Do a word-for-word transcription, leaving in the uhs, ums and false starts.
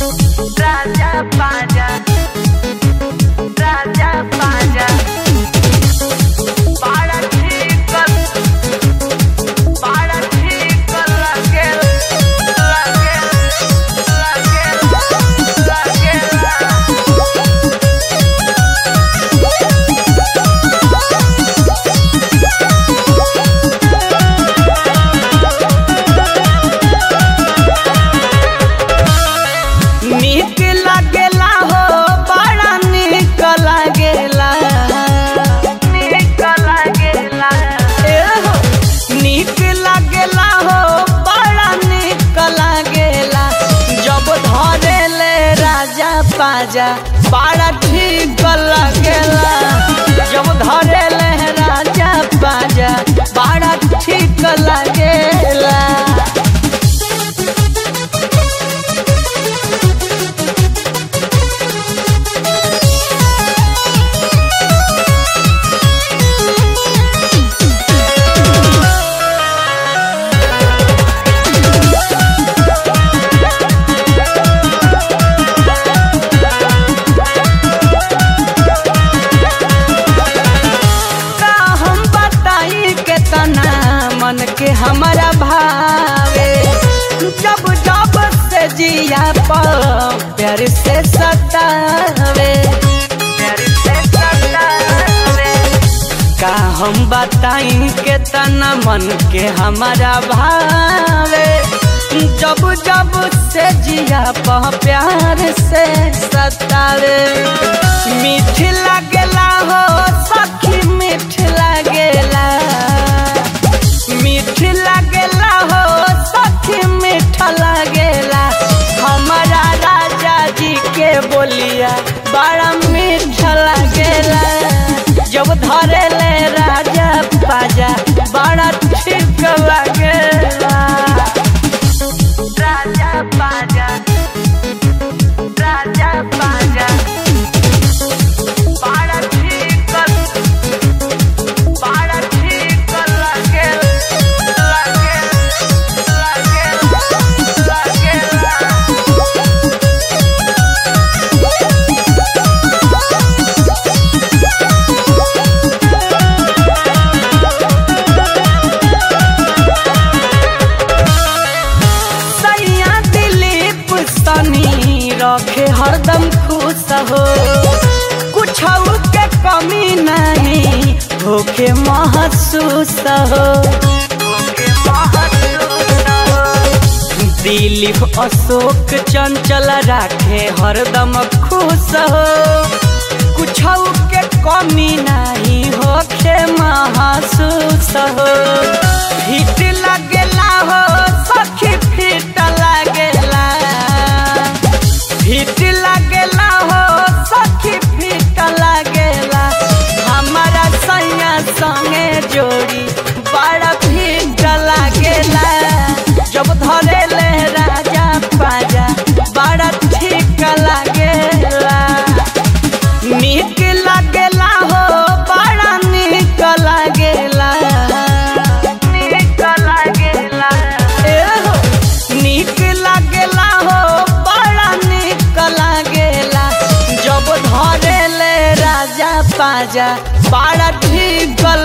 राजा पाजा राजा पाजा बड़ा ठीक बड़ा ठीक लगे लगे लगे नीक लागेला हो बड़ा नीक लागेला नीक लागेला ए हो नीक लागेला हो बड़ा नीक लागेला जब धरेले राजा पाजा बड़ा ठीक लागेला जब धरेले राजा पाजा बड़ा ठीक लागेला मन के हमारा भावे जब जब से जिया पर प्यार से सतावे प्यार से सतावे का हम बताई के तना मन के हमारा भावे जब जब से जिया पर प्यार से सतावे मीठ लागेला हो सखी मीठ लागेला मीठ लागेला हो सखी मीठ लागेला हमारा राजा जी के बोलिया बड़ा मीठ लागेला जब धरेले राजा पाजा बड़ा ठीक लागेला राजा पाजा राजा पाजा बड़ा ठीक बड़ा ठीक लागेला रखे हरदम खुश हो कुछ के कमी नहीं होके महसूस हो दिलीप अशोक चंचल राखे हरदम खुश हो कुछ के कमी नहीं होके महसूस हो फिट लगेला हो सखी फिट लगेला फिट लागेला हो सखी फिट लागेला हमारा सैया संगे जोड़ी बड़ा फिट लागेला जब धरेले राजा पाजा बड़ा ठीक लागेला नीक लागेला हो बड़ा नीक लागेला नीक लागेला ए हो नीक लागेला हो लागेला जब धरेले राजा पाजा बड़ा ठीक